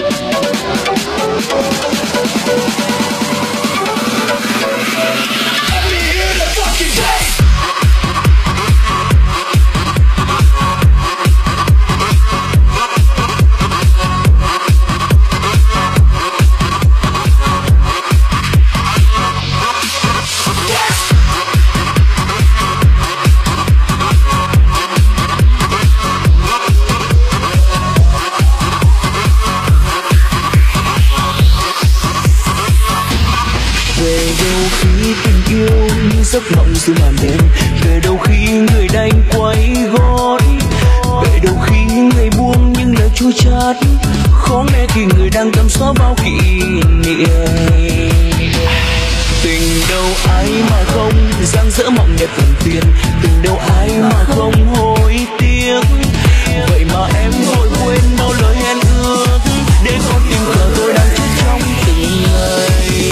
Giấc mộng giữa màn đêm, về đâu khi người đành quay gót, về đâu khi ngày buông những lời chua chát, khó nghe khi người đang tắm xóa bao kỷ niệm. Tình đâu ai mà không dang dỡ mộng đẹp thần tiên, tình đâu ai mà không hối tiếc. Vậy mà em vội quên bao lời hẹn ước, để con tim cờ tôi đang chết trong từng ngày.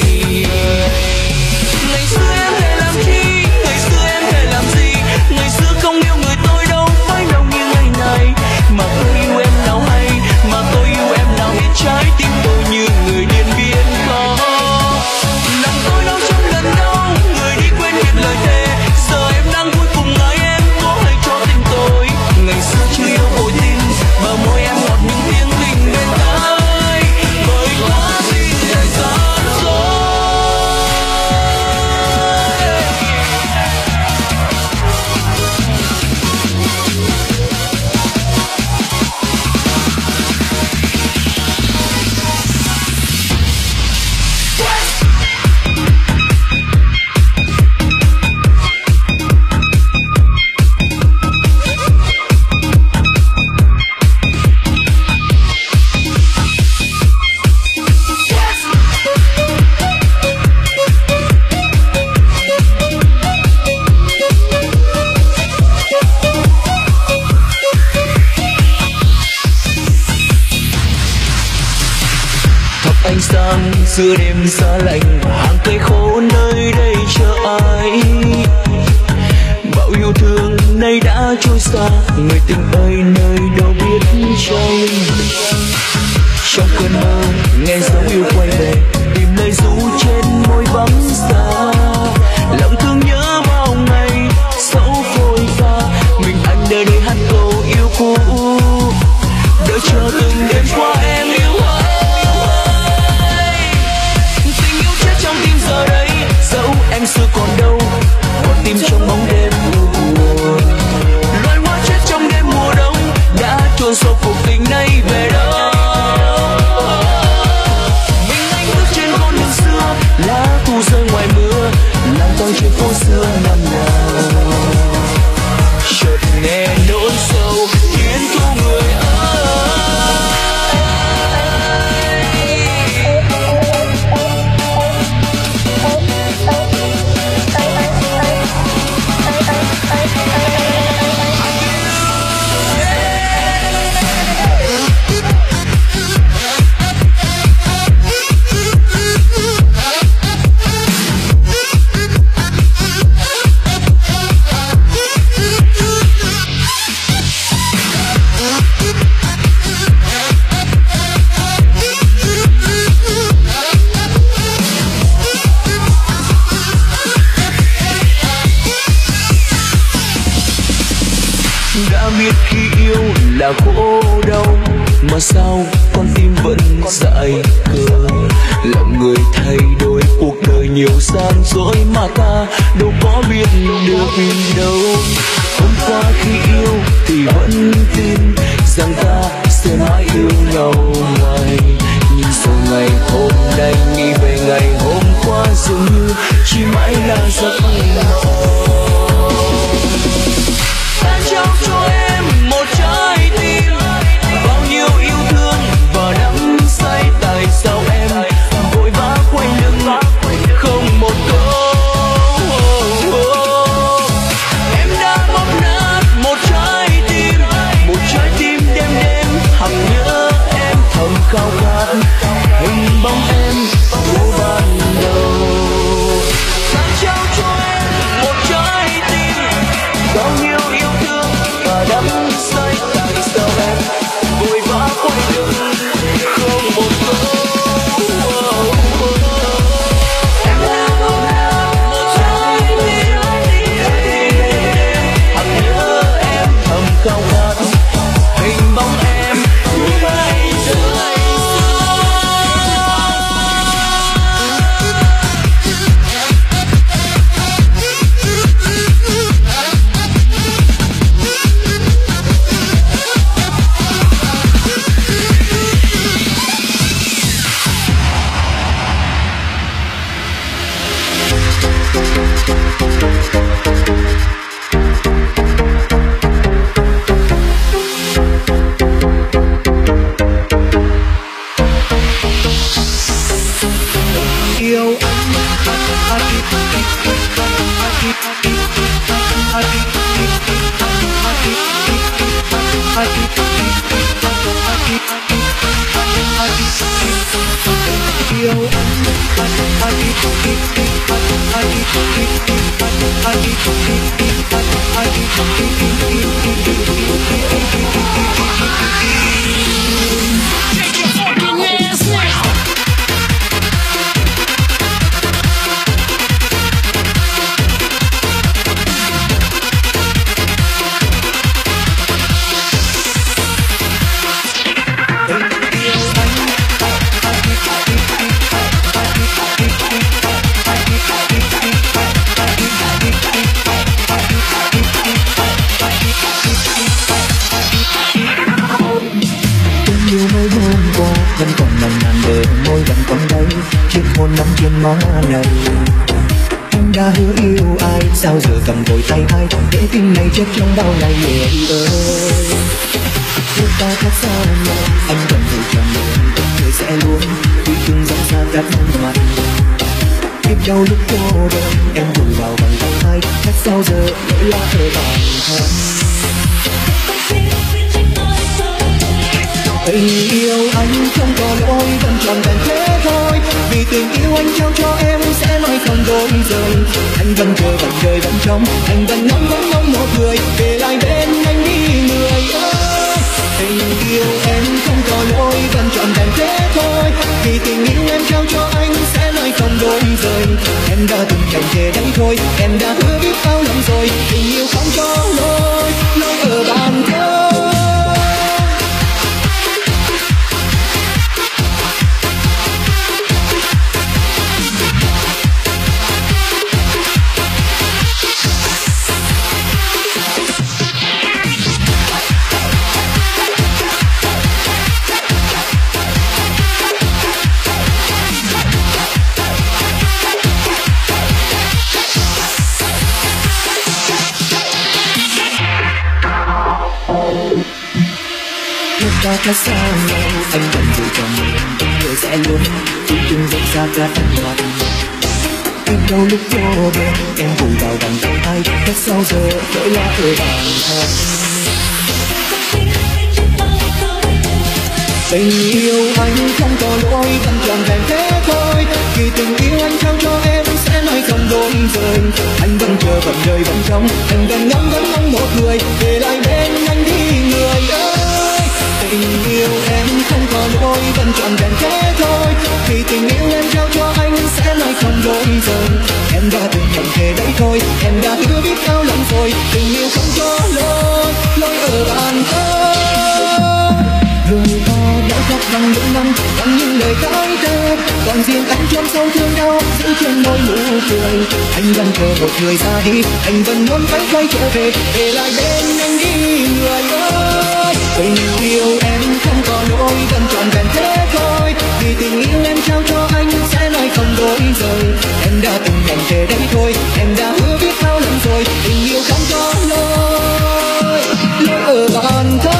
Ngày xưa em hề làm chi, ngày xưa em hề làm gì, ngày xưa không yêu người tôi đâu phải đâu như ngày này. Mà tôi yêu em nào hay, mà tôi yêu em nào hết trái tim tôi như người điên biên có. Lòng tôi đâu trong lần đâu, người đi quên hết lời thề, giờ em đang vui cùng ai em có hay cho tình tôi. Ngày xưa chưa yêu vội tin, bờ môi em ngọt những tiếng tình bên tai, bởi quá gì thời gian rồi. Ánh sáng giữa đêm xa lạnh, hàng cây khô nơi đây chờ ai. Bao yêu thương nay đã trôi xa, người tình ơi nơi đâu biết chăng. Trong cơn mơ nghe dấu yêu quay về, tìm lời ru trên môi vắng xa. Lòng thương nhớ bao ngày dẫu phôi pha, mình anh đợi đây hát câu yêu cũ, đợi chờ từng đêm qua em yêu ai. Trong tim giờ đây dẫu em xưa còn đâu, còn tim trong bóng đêm buồn. Loài hoa chết trong đêm mùa đông đã chôn sâu cuộc tình này về đâu. Mình anh bước trên con đường xưa, lá thu rơi ngoài mưa, lang thang trên phố xưa năm nào. Chợt nghe nỗi sầu khiến thu người biết khi yêu là khổ đau, mà sao con tim vẫn dại khờ. Lòng người thay đổi, cuộc đời nhiều gian dối mà ta đâu có biết được đâu. Hôm qua khi yêu thì vẫn tin rằng ta sẽ mãi yêu nhau mãi, nhưng sau ngày hôm nay nghĩ về ngày hôm qua dường như chỉ mãi là giấc mộng. Ta trao cho em một trái tim, bao nhiêu yêu thương và đắm say. Tại sao em vội vã quay lưng không một câu? Em đã bóp nát một trái tim đêm đêm hằng nhớ em, thầm khao khát hình bóng em của ban đầu. Ta trao cho em một trái Sao giờ cầm vội tay ai để tim này chết trong đau này người ơi. Chúng ta khác xa nhau, anh vẫn thử chờ đợi người sẽ luôn vì từng dòng xa cách mặt. Biết đâu lúc cô đơn em vùi vào bằng tay ai, khác sao giờ lỗi là ở bản thân. Tình yêu anh không có lỗi vẫn tròn vẹn thế thôi, vì tình yêu anh trao cho em sẽ mãi không đôi rời. Anh vẫn chờ vẫn đời vẫn trông, anh vẫn ngóng một người về lại bên anh đi người ơi. Tình yêu em không có lỗi vẫn tròn vẹn thế thôi, vì tình yêu em trao cho anh sẽ mãi không đôi rời. Em đã từng cảnh thề đấy thôi, em đã hứa biết bao lần rồi, tình yêu không có lỗi ở bàn thơ. Ta khác xa nhau, anh vẫn giữ cho mình người sẽ luôn chỉ chung dẫu xa cách mặt. Biết đâu lúc vô bên em vùi vào vòng tay ai, cách sao giờ lỗi là ở bản thân. Tình yêu anh không có lỗi vẫn tròn vẹn thế thôi, vì tình yêu anh trao cho em sẽ mãi không đôi rời. Anh vẫn chờ vẫn đời vẫn trông, anh vẫn ngóng một người về lại bên anh đi người ơi. Tình yêu em không có lỗi vẫn trọn vẹn thế thôi, vì tình yêu em trao cho anh sẽ mãi không đôi rời. Em đã từng nhận thề đấy thôi, em đã hứa biết bao lần rồi, tình yêu không có lỗi ở bàn thân. Người ta đã khóc bằng những năm, bằng những lời cãi tơ, còn riêng anh chôn sâu thương đau giữ trên môi nụ cười. Anh vẫn chờ một người ra đi, anh vẫn muốn phải quay trở về lại bên anh đi người ơi. Tình yêu em không có lỗi vẫn trọn vẹn thế thôi, vì tình yêu em trao cho anh sẽ mãi không đôi rời. Em đã từng nhận thề đấy thôi, em đã hứa biết bao lần rồi, tình yêu không có lỗi ở bàn thân.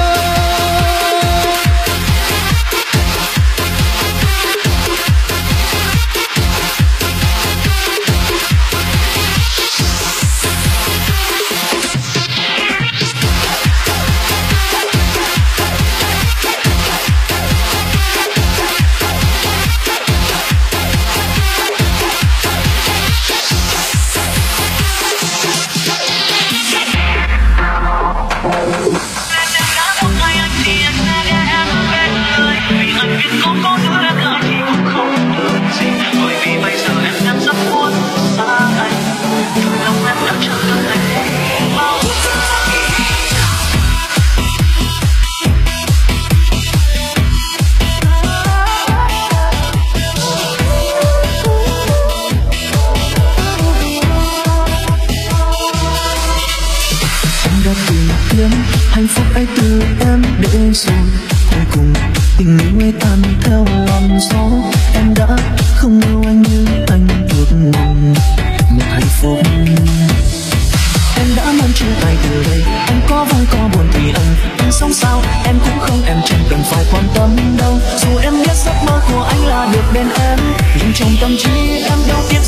hạnh phúc ấy từ em để rồi. Cuối cùng tình yêu ấy tan theo làn gió. Em đã không yêu anh như anh ước mong một hạnh phúc. Em đã mang trên tay từ đây, em có vui có buồn thì anh sống sao em cũng không, em chẳng cần phải quan tâm đâu. Dù em biết giấc mơ của anh là được bên em, nhưng trong tâm trí em đâu biết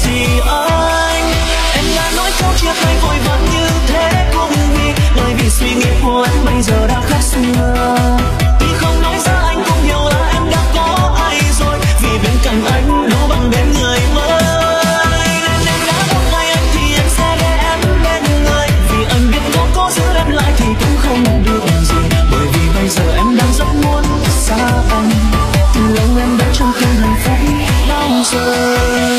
giờ.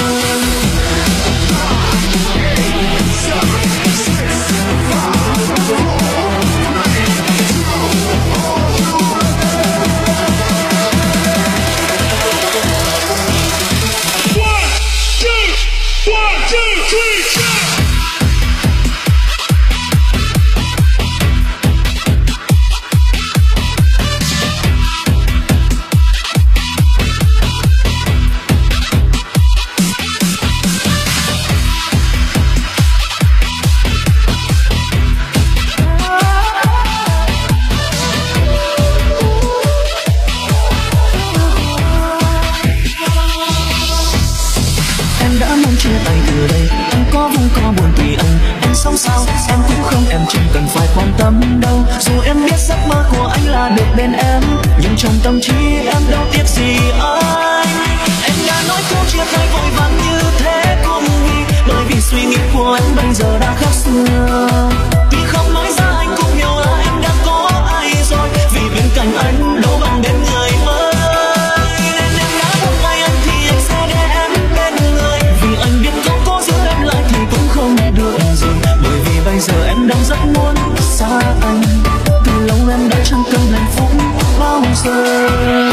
Trong tâm trí em đâu tiếc gì anh. Em đã nói câu chia tay vội vàng như thế cũng vì bởi vì suy nghĩ của em bây giờ đã khác xưa. Tuy không nói ra anh cũng hiểu là em đã có ai rồi, vì bên cạnh anh đâu bằng đến người mới. Nên em đã buông tay anh thì anh sẽ để em bên người, vì anh biết không có giữ em lại thì cũng không được rồi. Bởi vì bây giờ em đang rất muốn xa anh, từ lâu em đã chẳng cần hạnh phúc bao giờ.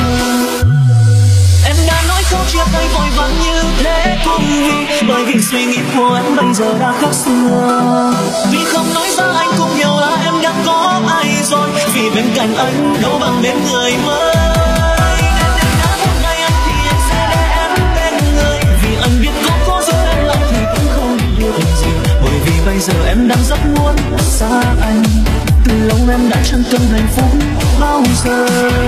Em đã nói câu chia tay vội vàng như thế cũng vì bởi vì suy nghĩ của em bây giờ đã khác xưa. Vì không nói ra anh cũng hiểu là em đã có ai rồi, vì bên cạnh anh đâu bằng đến người mới. Nên em đã buông tay anh thì anh sẽ để em bên người, vì anh biết không có giữ em lại thì cũng không được gì. Bởi vì bây giờ em đang rất muốn xa anh, từ lâu em đã chẳng cần hạnh phúc bao giờ.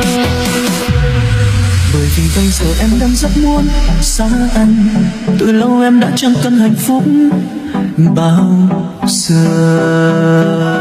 Bởi vì bây giờ em đang rất muốn xa anh, từ lâu em đã chẳng cần hạnh phúc bao giờ.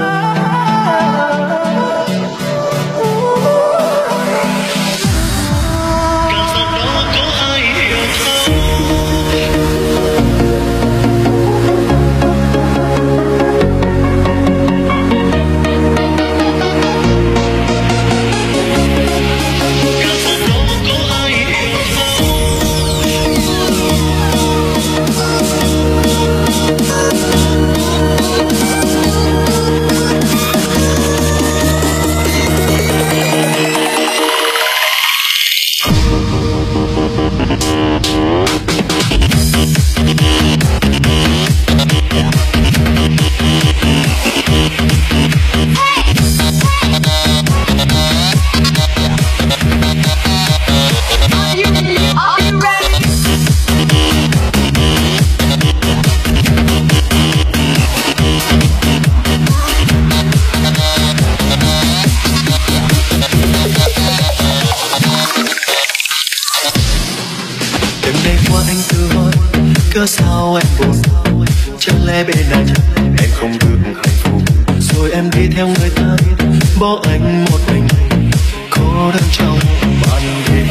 Cớ sao em buồn, chẳng lẽ bên anh em không được hạnh phúc, rồi em đi theo người ta bỏ anh một mình cô đơn trong ban đêm.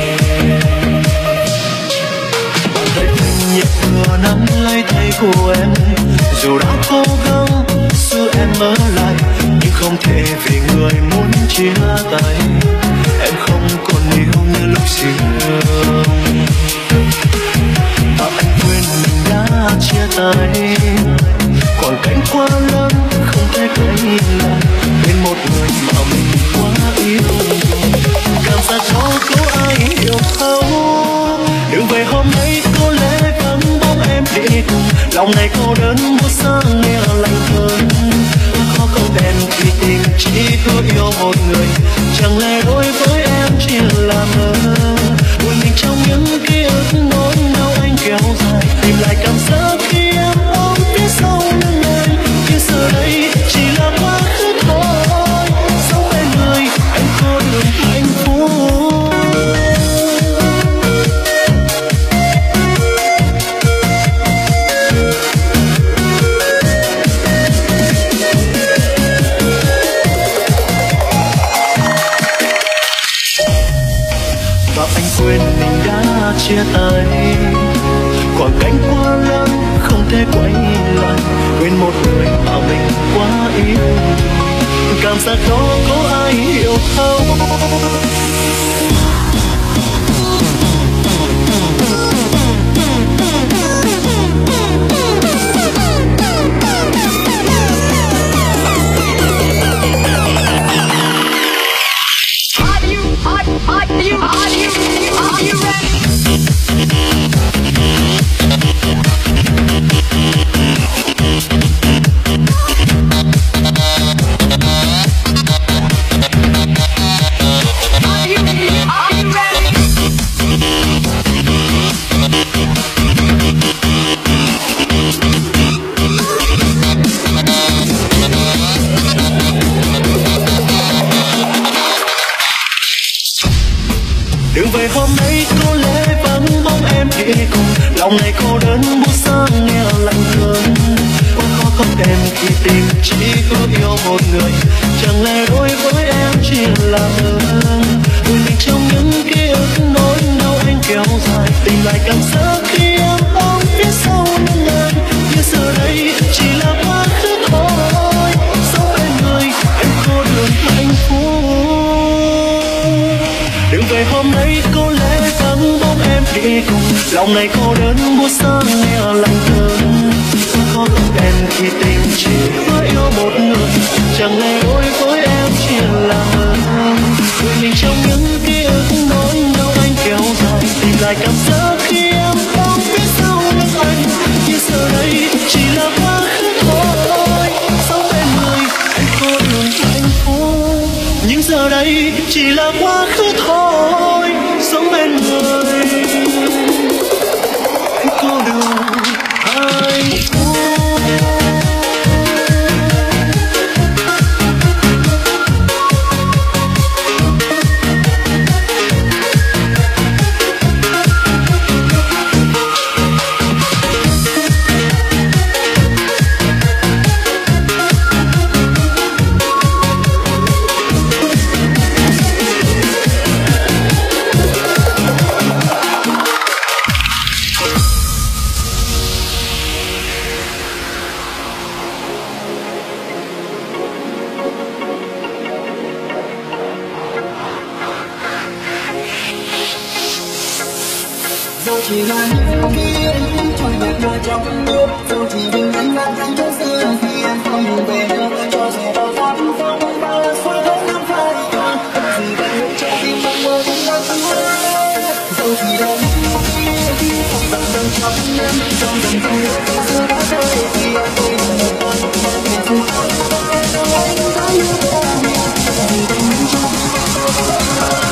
Bàn tay anh nhẹ vừa nắm lấy tay của em, dù đã cố gắng giữ em ở lại nhưng không thể vì người muốn chia tay. Em không còn yêu như lúc xưa, anh quên mình đã chia tay. Khoảng cách quá lớn không thể quay lại bên một người mà mình quá yêu. Cảm giác đó có ai hiểu không? Đừng về hôm nay có lẽ vẫn bóng em đi cùng, lòng này cô đơn buốt sáng nghe lạnh hơn. Khó không đèn thì tình chỉ có yêu một người, chẳng lẽ đối với em chỉ là mơ. Buồn mình trong những ký ức nỗi đau anh kéo dài, tìm lại cảm giác khi em ôm phía sau lưng anh. Nhưng giờ đây chỉ là quá khứ thôi, sống bên người anh có được hạnh phúc. Và anh quên mình đã chia tay, khoảng cách quá lớn không thể quay lại, quên một người mà mình quá yêu. Cảm giác đó có ai hiểu không? nay có lẽ vắng bóng em đi cùng, lòng này cô đơn buốt sáng nghe lạnh thơm. Ôi khó khóc em khi tìm chỉ ước yêu một người, chẳng lẽ đối với em chỉ là mơ. Ôi mình trong những ký ức nỗi đau anh kéo dài, tìm lại cảm giác khi em ôm phía sau lưng anh. Nhưng giờ đây chỉ là quá khứ thôi, sống bên người em cô đơn hạnh phúc. Đừng về hôm nay có lẽ vắng bóng em đi cùng, lòng này cô đơn buốt sáng nghe lạnh thơm. Khó khăn em khi tìm chỉ với yêu một người, chẳng lẽ đối với em chỉ là mơ. Người mình trong những ký ức nỗi đau anh kéo dài, tìm lại cảm giác khi em ôm phía sau lưng anh. Nhưng giờ đây chỉ là quá khứ thôi, sống bên người em cô đơn hạnh phúc. Nhưng giờ đây chỉ là quá khứ thôi, sống bên người em cô đơn hạnh phúc. Chỉ là những ký ức trôi nhạt nhòa trong nước, dẫu chỉ vì anh lang thang chỗ xưa khi em không về nữa. Cho dù bao phát phong ba xóa hết năm phai nhòa, gì vẫn luôn trong tim anh mơ cũng đang thăng hoa. Dẫu chỉ là những ký ức không tận trong trong em, trong dần dần chỗ xưa đã rơi khi em quên một con mà về dù anh đã yêu em nhiều, gì vẫn luôn trong tim anh mơ cũng đang thăng hoa.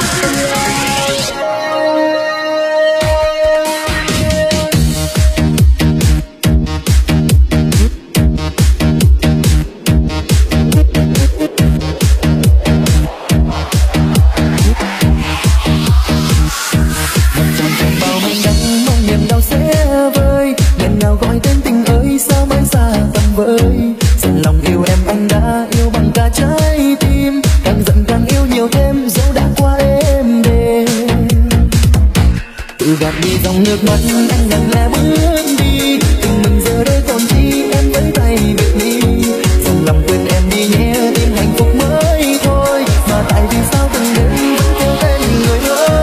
Dần lòng yêu em anh đã yêu bằng cả trái tim, càng giận càng yêu nhiều thêm dẫu đã qua êm đềm. Tự gạt đi dòng nước mắt anh lặng lẽ bước đi, tình mình giờ đây còn chi em với tay biệt ly. Dần lòng quên em đi nhé tìm hạnh phúc mới thôi, mà tại vì sao từng đêm vẫn kêu tên người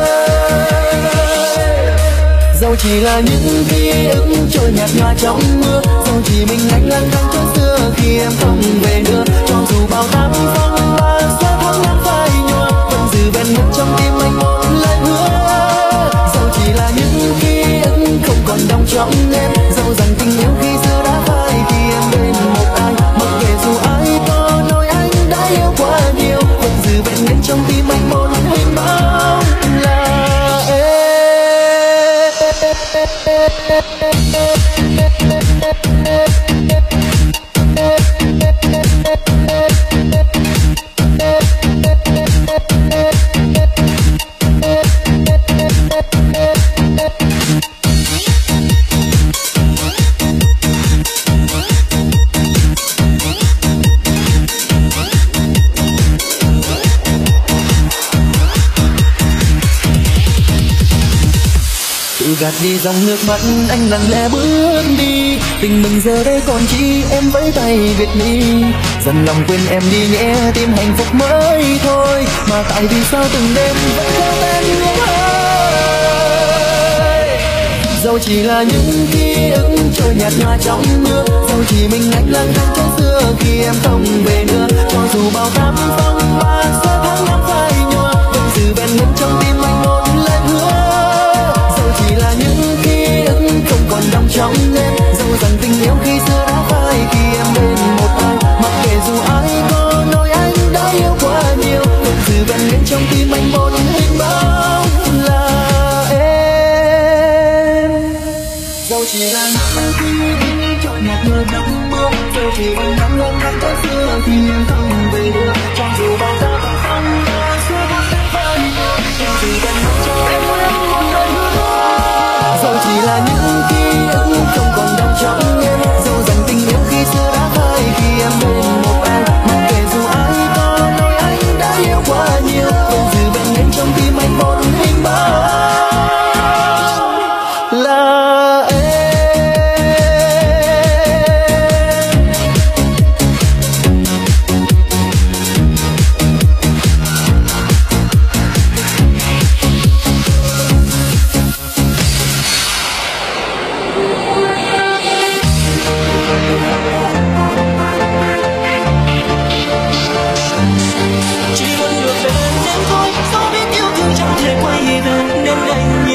ơi. Dẫu chỉ là những ký ức trôi nhạt nhòa trong mưa, dẫu chỉ mình anh lang thang chỗ xưa khi em không về nữa. Cho dù bao tháng phong ba xóa tháng năm phai nhòa, vẫn giữ bên mình trong tim anh một lời hứa. Dẫu chỉ là những ký ức không còn đong trong em, dẫu rằng tình yêu khi xưa đã phai khi em bên một ai. Mặc kệ dù ai có nói anh đã yêu quá nhiều, vẫn giữ bên mình trong tim anh một hình bóng là em. Gạt đi dòng nước mắt anh lặng lẽ bước đi, tình mình giờ đây còn chi em với tay biệt ly. Dần lòng quên em đi nhé tìm hạnh phúc mới thôi, mà tại vì sao từng đêm vẫn theo tên người ơi. Dẫu chỉ là những ký ức trôi nhạt nhòa trong mưa, dẫu chỉ mình anh lang thang chỗ xưa khi em không về nữa. Cho dù bao tháng phong ba xóa tháng năm phai nhòa, vẫn giữ bên mình trong tim anh một lời hứa. Chỉ là những ký ức không còn đong trong em, dẫu rằng tình yêu khi xưa đã phai khi em bên một ai. Mặc kệ dù ai có nói anh đã yêu quá nhiều, vẫn giữ bên mình trong tim anh một hình bóng là em. Dẫu chỉ là những ký ức trôi nhạt nhòa trong mưa, dẫu chỉ mình đang lang thang chỗ xưa khi em không về nữa. Cho dù bao giá phong ba xóa tháng năm phai nhòa, vẫn giữ bên mình trong em.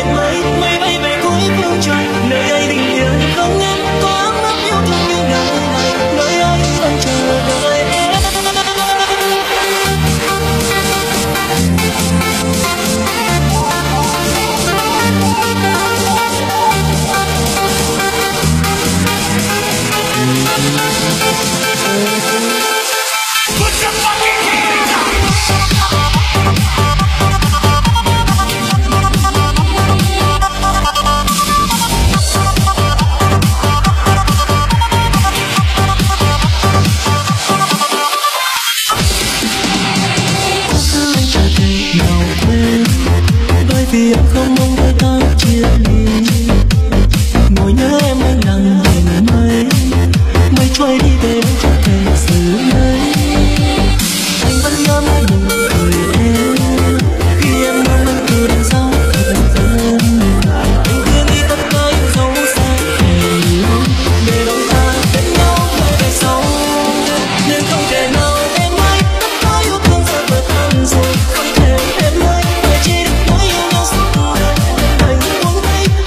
mây mây bay về cuối phương trời, nơi ấy bình yên không em có ấm áp yêu thương như nơi này, nơi ấy vẫn chờ đợi em. Vì em không mong đợi ta chia ly, ngồi nhớ em anh lặng nhìn mây, mây trôi đi về đâu chẳng thể xử lấy. Anh vẫn nhớ mãi nụ cười em khi em mong anh từ đằng sau thật thân. Anh quên đi tất cả những dấu xa để đôi ta bên nhau mãi về sau, nhưng không thể nào em ơi, tất cả yêu thương giờ vỡ tan rồi, không thể em ơi, chỉ được nói yêu nhau suốt đời. Anh muốn thấy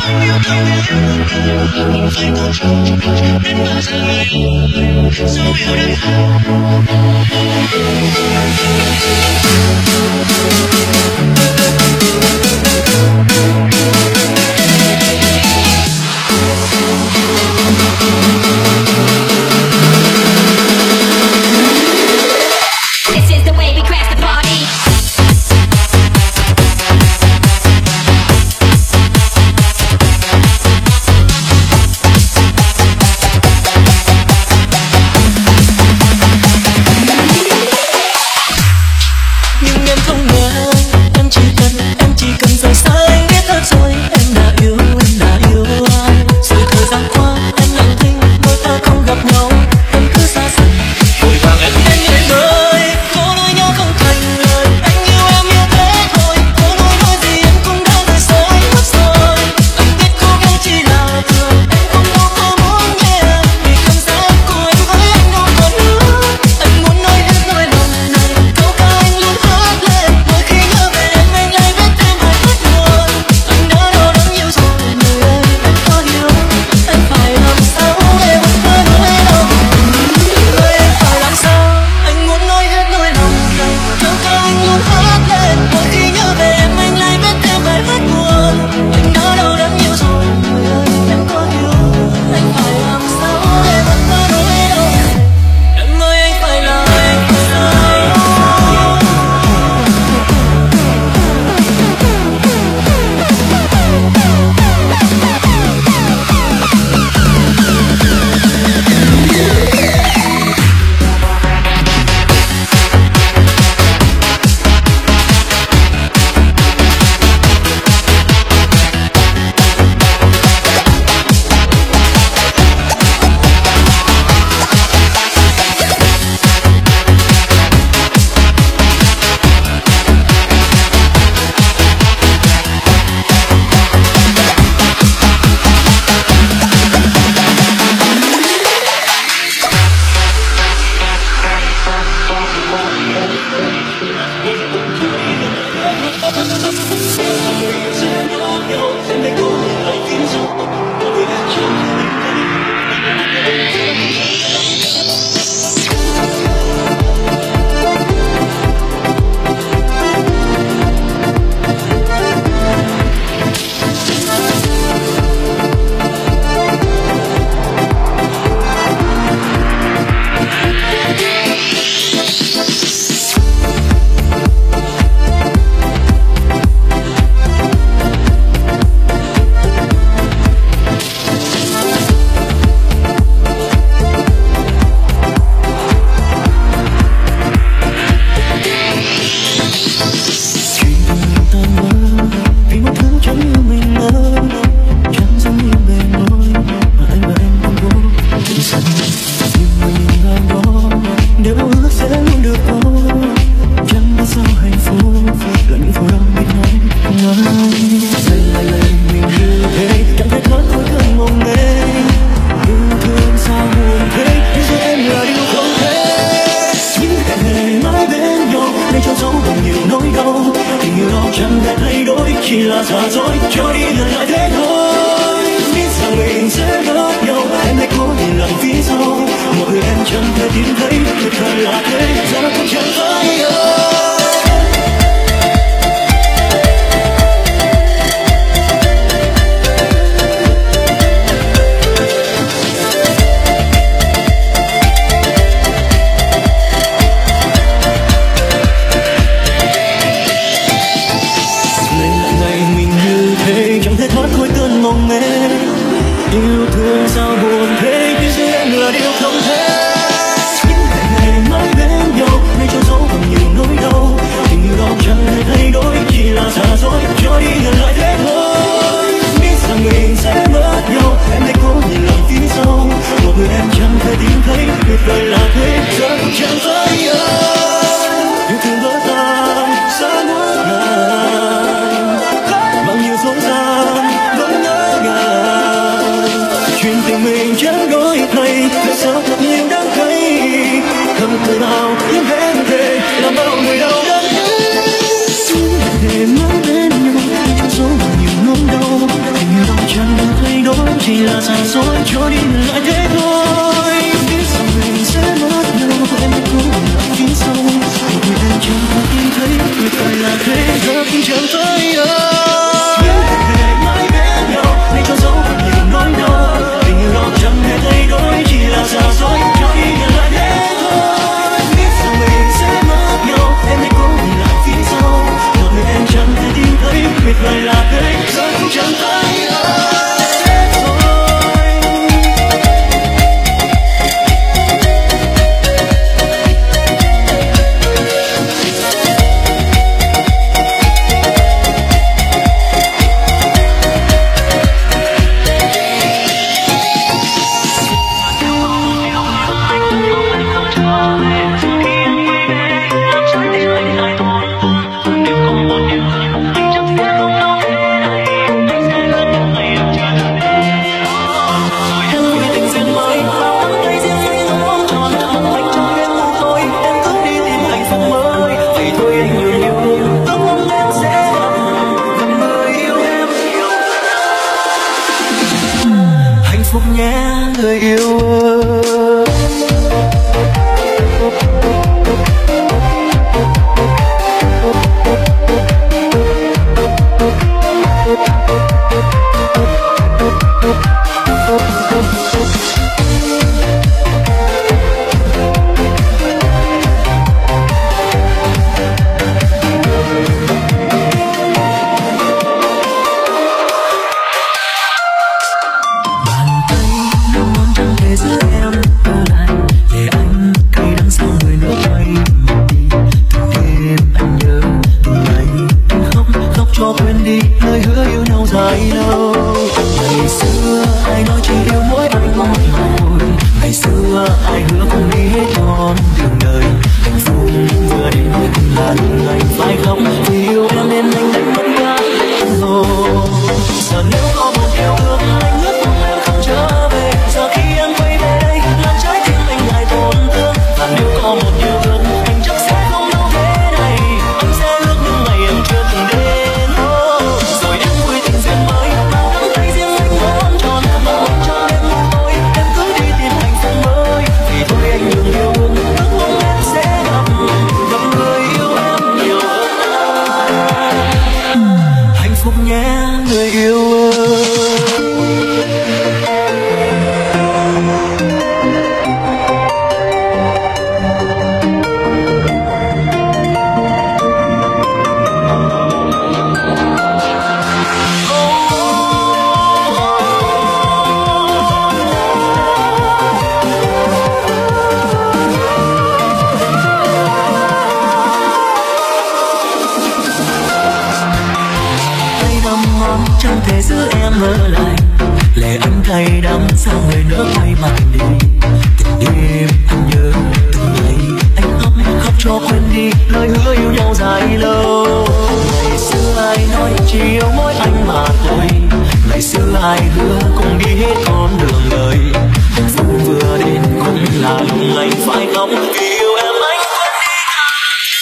Hãy subscribe cho chỉ là giả dối, cho đi lại thế thôi. Biết rằng mình sẽ mất nhau, em cố lại phía sau, một người em chẳng có tìm thấy, người phải là thế giờ cũng chẳng thấy những hẹn mãi bên nhau, hãy cho dấu một điều nỗi đau, tình yêu đó chẳng hề thay đổi, chỉ là giả dối, cho đi lại thế thôi. Biết rằng mình sẽ mất nhau, em hãy cố lại phía sau, một người em chẳng thể tìm thấy, người phải là thế giờ cũng chẳng thấy. Phúc nhé người yêu ơi. Chẳng thể giữ em ở lại, lệ anh cay đắng sao người nỡ quay mặt đi. Từng đêm anh nhớ, từng ngày anh khóc khóc cho quên đi lời hứa yêu nhau dài lâu. Ngày xưa ai nói chỉ yêu mỗi anh mà thôi, ngày xưa ai hứa cùng đi hết con đường đời. Hạnh phúc vừa đến cũng là lúc anh phải khóc vì yêu em anh quên đi thật.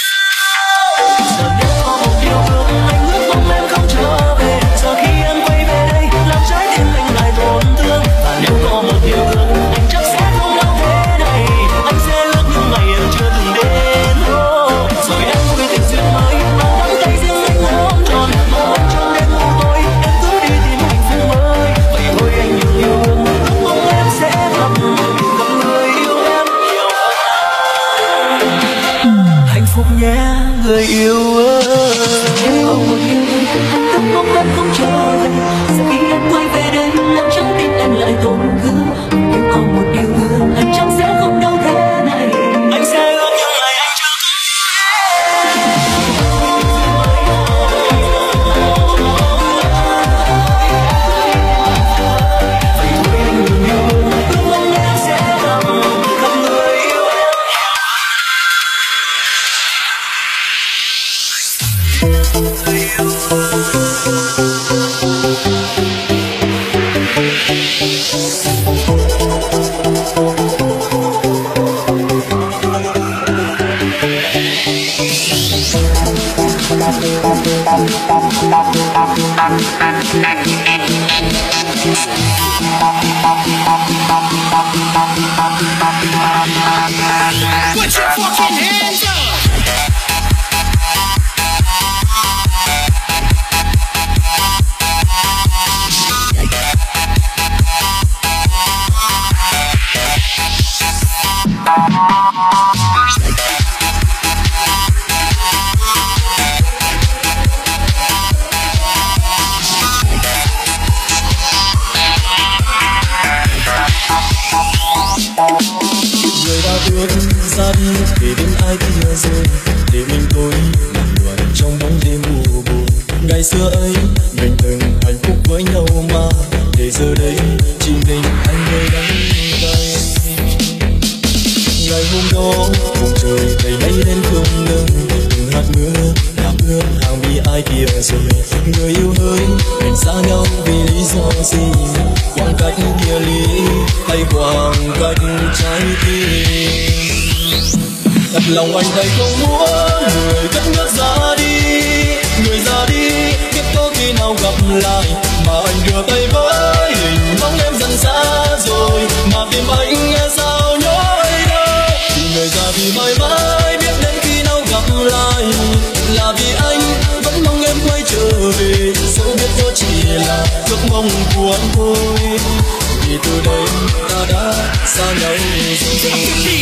Giờ nếu có một điều ước anh ước mong em không trở về, giờ khi em quay về đây làm trái tim anh lại tổn thương. Và nếu có một điều ước anh chắc sẽ không đau thế này, anh sẽ ước những ngày em chưa từng đến. Rồi em vui tình duyên mới mang nắm tay riêng anh ôm tròn mong anh trong đêm ngủ tối em cứ đi tìm hạnh phúc mới. Vậy thôi anh nhường yêu thương ước mong em sẽ gặp người yêu em nhiều hơn. Hạnh phúc nhé người yêu ơi. Nếu có một điều anh ước mong em không trở về, giờ khi em quay về đây làm trái tim em lại tổn thương. Nếu có một điều ước anh chắc sẽ không đau thế này, anh sẽ ước những ngày anh chưa từng vậy thôi anh nhường yêu thương ước mong em sẽ gặp người yêu em. Thank you. Put your fucking hands up. Người đã bước ra đi để đến ai kia rồi, để mình tôi nằm loạn trong bóng đêm u buồn. Ngày xưa ấy mình từng hạnh phúc với nhau mà, để giờ đây chỉ mình anh người đắng cay. Ngày hôm đó bầu trời đầy mây đen không ngừng, từng hạt mưa làm ướt hàng vì ai kia rồi. Người yêu ơi, mình xa nhau vì lý do gì? Khoảng cách địa lý hay khoảng cách trái tim? Thật lòng anh thấy không muốn người cất bước ra đi, người ra đi biết có khi nào gặp lại. Mà anh đưa tay với hình bóng em dần xa rồi, mà tìm anh nghe sao nhói đau. Người ra đi mãi mãi biết đến khi nào gặp lại, là vì anh vẫn mong em quay trở về, dẫu biết đó chỉ là ước mong của anh thôi. Vì từ đây ta đã xa nhau rồi.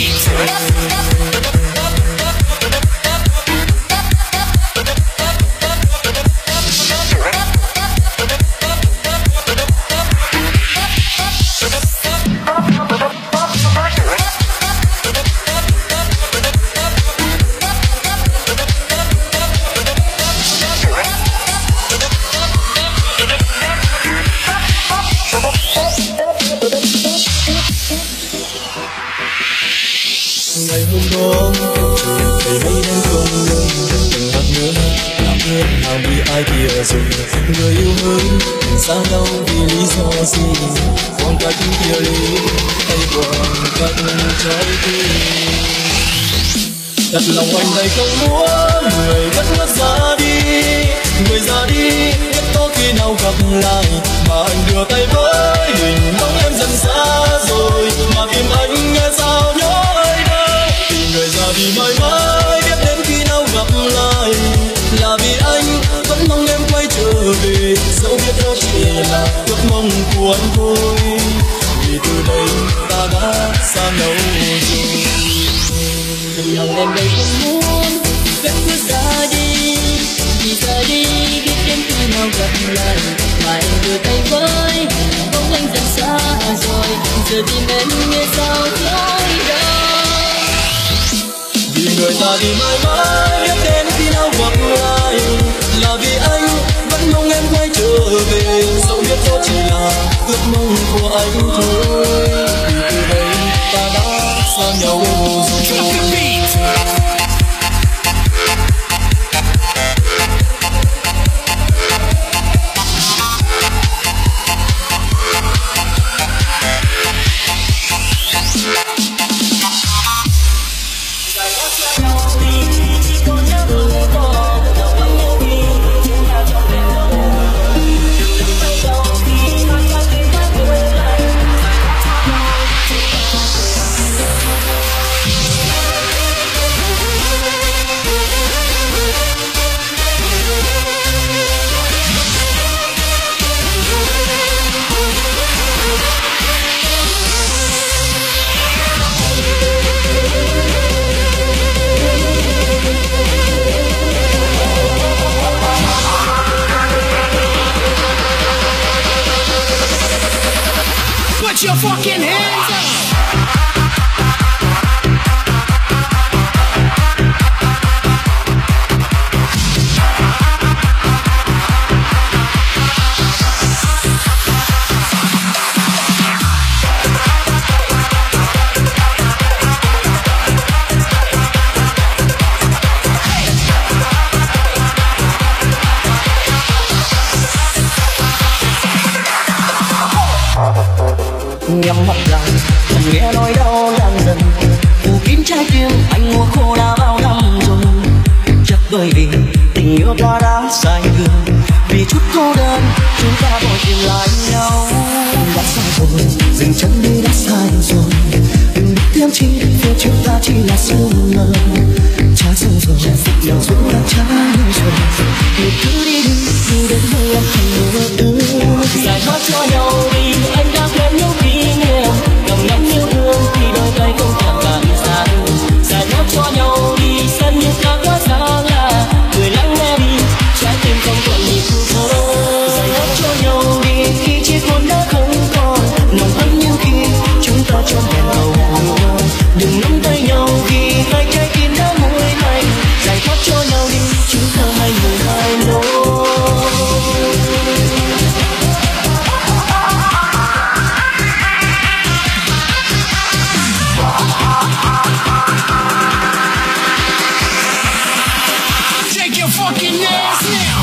Ngày hôm đó bầu trời đầy mây đen không ngừng, từng hạt mưa làm ướt hàng vì ai kia rồi. Người yêu ơi, mình xa nhau vì lý do gì? Khoảng cách địa lý hay khoảng cách trái tim? Thật lòng anh thấy không muốn người cất bước ra đi, người ra đi biết có khi nào gặp lại. Mà anh đưa tay với hình bóng em dần xa rồi, mà tìm anh nghe sao nhói đau. Thì người ra đi mãi mãi biết đến khi nào gặp lại, là vì anh vẫn mong em quay trở về, dẫu biết đó chỉ là ước mong của anh thôi. Vì từ đây ta đã xa nhau rồi. Đừng lòng em đây không muốn cất bước ra đi, vì ra đi biết đến khi nào gặp lại. Mà em đưa tay với bóng anh dần xa rồi, giờ tìm em nghe sao nhói đau. Vì người ta đi mãi mãi biết đến khi nào gặp lại, là vì anh vẫn mong em quay trở về, dẫu biết đó chỉ là ước mong của anh thôi. Vì từ đây ta đã xa nhau rồi. Put your fucking hands up. Nhắm mắt lại nghe nỗi đau lan dần phủ kín trái tim anh mua khô đã bao năm rồi. Chắc bởi vì tình yêu ta đã sai người, vì chút cô đơn chúng ta vội tìm lại nhau. Đã sai rồi dừng chân đi đã sai rồi, đừng biết thêm chi phía trước ta ta chỉ là sương mờ. Trái sương rồi lòng chúng ta trái rồi. Một cứ đi đến nơi em thành mơ ước. Giải thoát cho nhau đi, anh đã quen những kỷ niệm. Nồng nắm yêu thương thì đôi tay không còn cảm giác. Giải thoát cho nhau đi, xem như ta quá xa lạ. Người lắng nghe đi, trái tim không còn nhịp thở. Giải thoát cho nhau đi, khi chiếc hôn đã không còn nồng ấm như khi chúng ta trọn vẹn đầu mùa. Đừng nắm tay nhau khi hai trái tim đã môi lạnh. Giải thoát cho nhau đi, chúng ta hai người hai lối. Shake your fucking ass now.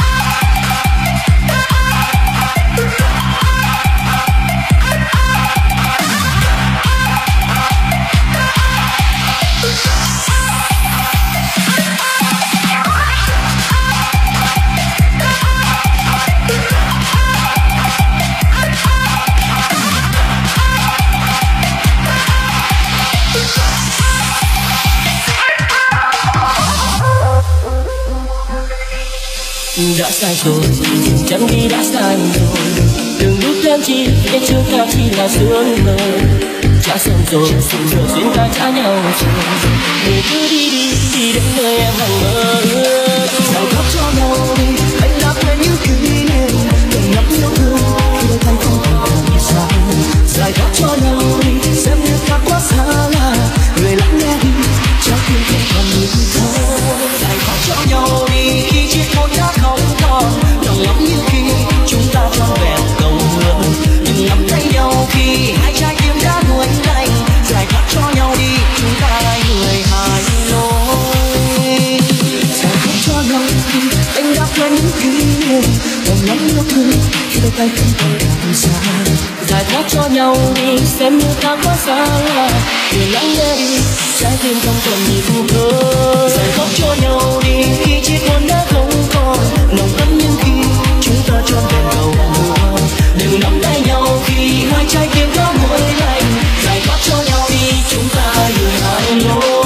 Đã sai rồi, chẳng đi đã sai rồi. Đừng lúc thêm chi, để chúng ta chỉ là sương mờ. Đã xong rồi, duyên ta trả nhau rồi. Để cứ đi đến nơi em hằng mơ ước. Giải thoát cho nhau đi, anh đã quên những kỷ niệm. Đừng ngắm yêu thương, khi đôi tay không còn cảm giác. Giải thoát cho nhau đi, xem như ta quá xa lạ. Người lắng nghe đi, trái tim không còn nhịp thở. Giải thoát cho nhau đi, khi chiếc hôn đã không còn nồng ấm như khi chúng ta trọn vẹn cầu hôn. Đừng nắm tay nhau khi hai trái tim đã nguội lạnh. Giải thoát cho nhau đi, chúng ta hai người hai lối. Giải thoát cho nhau đi, anh đã quên những kỷ niệm. Nồng ấm yêu thương khi đôi tay không còn cảm giác. Giải thoát cho nhau đi, xem như ta quá xa lạ. Người lắng nghe đi, trái tim không còn nhịp thở. Giải thoát cho nhau đi, khi chiếc hôn đã không còn nồng ấm như khi chúng ta trọn vẹn đầu mùa. Đừng nắm tay nhau khi hai trái tim có môi lạnh. Giải thoát cho nhau đi, chúng ta hai người hai lối.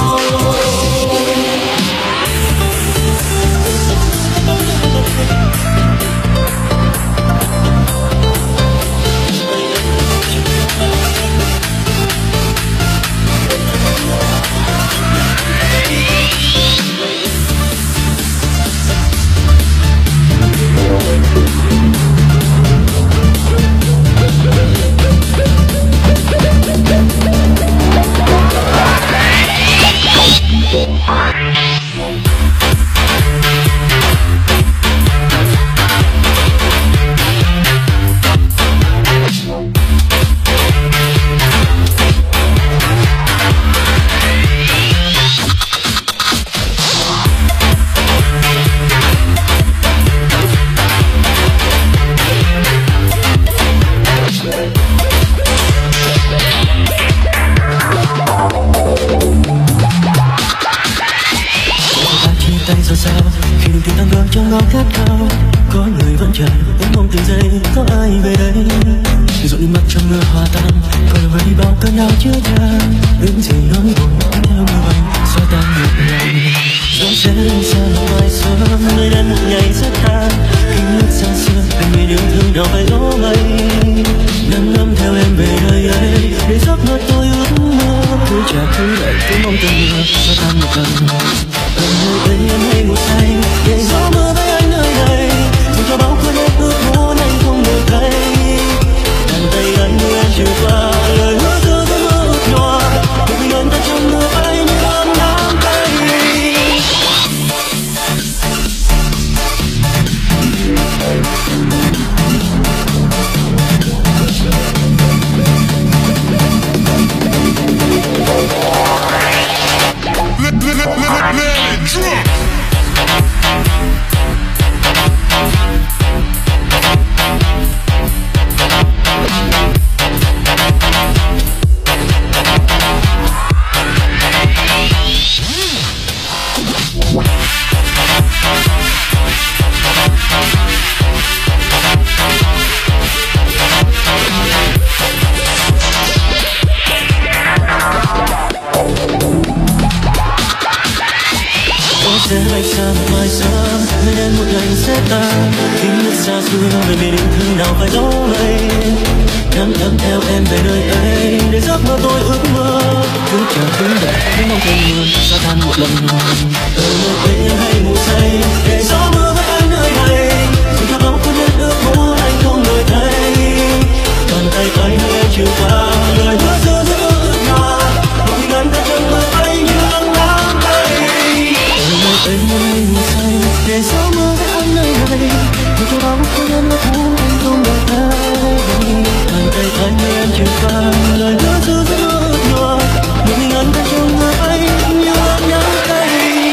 sẽ tan. Tiếng nước xa xưa về miền yêu thương nào phải gió mây, nắm ấm theo em về nơi ấy để giấc mơ tôi ước mơ. Cứ chờ cứ đợi những mong cơn mưa xa tan một lần nữa. Ở nơi ấy em hay ngủ say để gió mưa với anh nơi này. Dù theo bóng khuôn nhân ước muốn anh không ngờ thấy. Bàn tay anh nơi em chiều qua lời hứa giữa giữa ước nhòa. Một mình anh đã trong mơ bay như nắng nắng bay. Ở nơi ấy em hay ngủ say để gió mưa với anh nơi này. Dù theo bóng khuôn nhân ước muốn anh không ngờ thấy. Bàn tay anh nơi em chiều qua lời hứa giữa giữa ước nhòa. Một mình anh đã trong mơ bay như nắng nắng bay.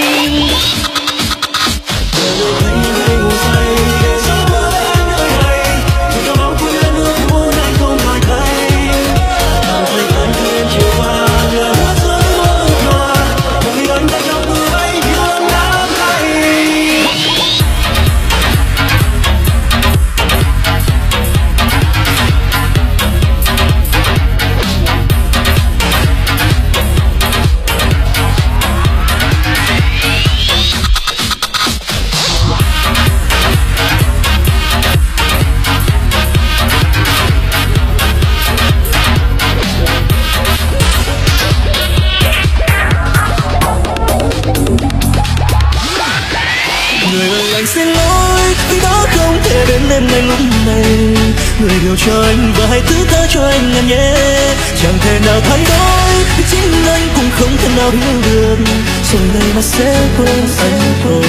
Xin lỗi vì đã không thể đến em ngay lúc này. Người điều cho anh và hãy thứ tha cho anh em nhé. Chẳng thể nào thay đổi vì chính anh cũng không thể nào hiểu được. Rồi này mà sẽ quên anh thôi.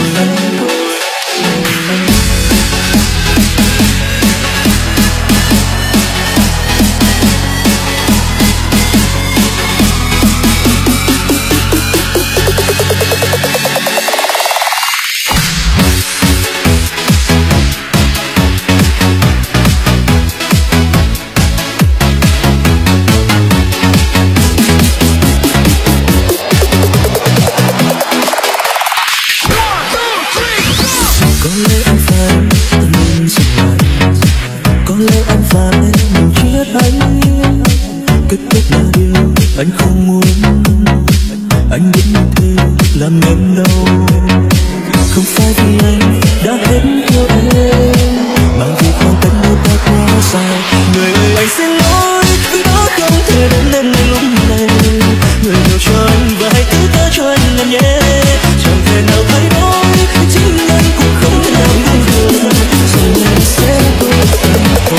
Anh không muốn anh biết như thế làm em đau. Không phải vì anh đã hết yêu em, mà vì khoảng cách nơi ta quá xa. Người ơi anh xin lỗi vì đã không thể đến em ngay lúc này. Người hiểu cho anh và hãy thứ tha cho anh em nhé. Chẳng thể nào thay đổi vì chính anh cũng không thể nào hiểu được. Rồi em sẽ quên anh thôi.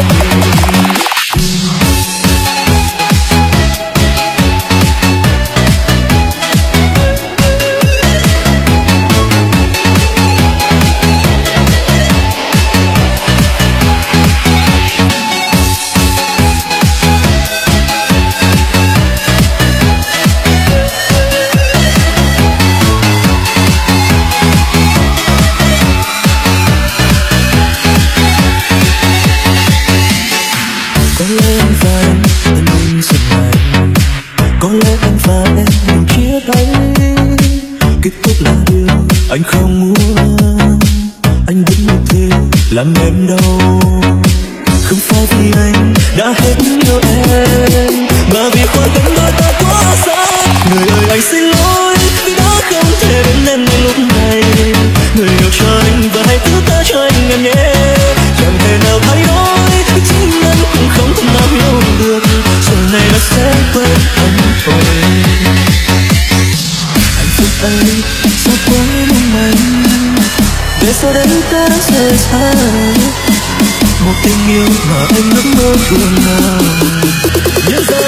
Anh không muốn anh biết như thế làm em đau. Không phải vì anh đã hết yêu em, mà vì khoảng cách đôi ta quá xa. Người ơi anh xin lỗi vì đã không thể đến em ngay lúc này. Người hiểu cho anh và hãy thứ tha cho anh em nhé. Chẳng thể nào thay đổi vì chính anh cũng không thể nào hiểu được. Rồi này là sẽ quên anh thôi. Hạnh phúc anh sao quá mong manh, về sau đây ta đã rời xa. Một tình yêu mà anh ước mơ thường nào, nhưng giờ